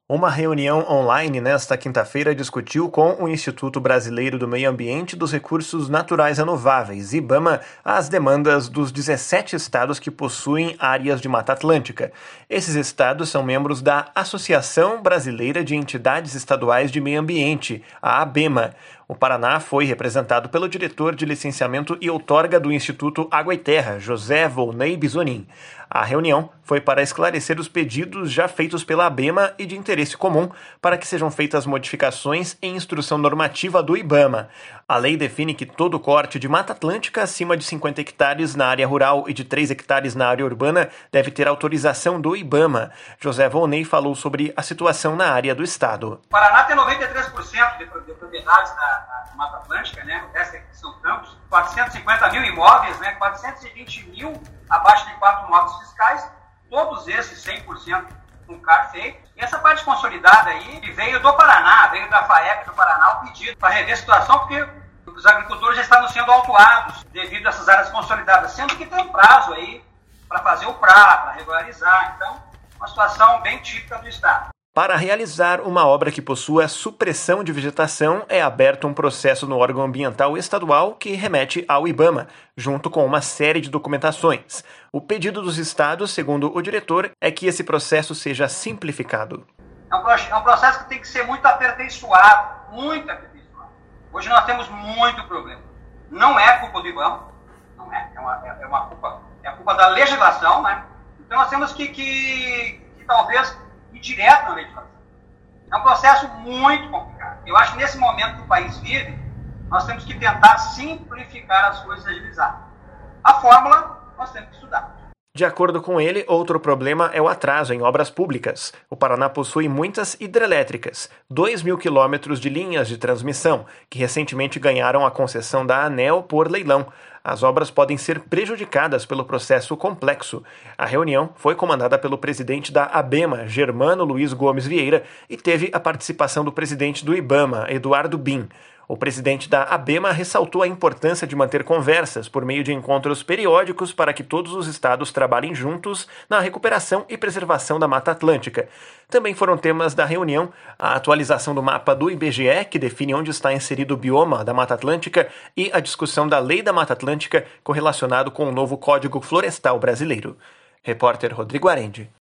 Uma reunião online nesta quinta-feira discutiu com o Instituto Brasileiro do Meio Ambiente e dos Recursos Naturais Renováveis, IBAMA, as demandas dos 17 estados que possuem áreas de Mata Atlântica. Esses estados são membros da Associação Brasileira de Entidades Estaduais de Meio Ambiente, a ABEMA. O Paraná foi representado pelo diretor de licenciamento e outorga do Instituto Água e Terra, José Volney Bisonin. A reunião foi para esclarecer os pedidos já feitos pela ABEMA e de interesse comum para que sejam feitas modificações em instrução normativa do IBAMA. A lei define que todo corte de Mata Atlântica acima de 50 hectares na área rural e de 3 hectares na área urbana deve ter autorização do IBAMA. José Volney falou sobre a situação na área do estado. O Paraná tem 93% de propriedades na Mata Atlântica, né? O resto são campos, 450 mil imóveis, né? 420 mil abaixo de 4 notas fiscais, todos esses 100% com CAR feito. E essa parte consolidada aí veio do Paraná, veio da FAEP do Paraná, o pedido para rever a situação, porque os agricultores já estavam sendo autuados devido a essas áreas consolidadas, sendo que tem um prazo aí para fazer o PRA, para regularizar. Então, uma situação bem típica do estado. Para realizar uma obra que possua supressão de vegetação, é aberto um processo no órgão ambiental estadual que remete ao IBAMA, junto com uma série de documentações. O pedido dos estados, segundo o diretor, é que esse processo seja simplificado. É um processo que tem que ser muito aperfeiçoado, muito aperfeiçoado. Hoje nós temos muito problema. Não é culpa do IBAMA, não é, é a culpa da legislação, né? Então nós temos que talvez ir direto na legislação. É um processo muito complicado. Eu acho que nesse momento que o país vive, nós temos que tentar simplificar as coisas e agilizar. A fórmula, nós temos que estudar. De acordo com ele, outro problema é o atraso em obras públicas. O Paraná possui muitas hidrelétricas, 2.000 quilômetros de linhas de transmissão, que recentemente ganharam a concessão da ANEEL por leilão. As obras podem ser prejudicadas pelo processo complexo. A reunião foi comandada pelo presidente da ABEMA, Germano Luiz Gomes Vieira, e teve a participação do presidente do IBAMA, Eduardo Bin. O presidente da ABEMA ressaltou a importância de manter conversas por meio de encontros periódicos para que todos os estados trabalhem juntos na recuperação e preservação da Mata Atlântica. Também foram temas da reunião a atualização do mapa do IBGE, que define onde está inserido o bioma da Mata Atlântica, e a discussão da Lei da Mata Atlântica correlacionado com o novo Código Florestal Brasileiro. Repórter Rodrigo Arendi.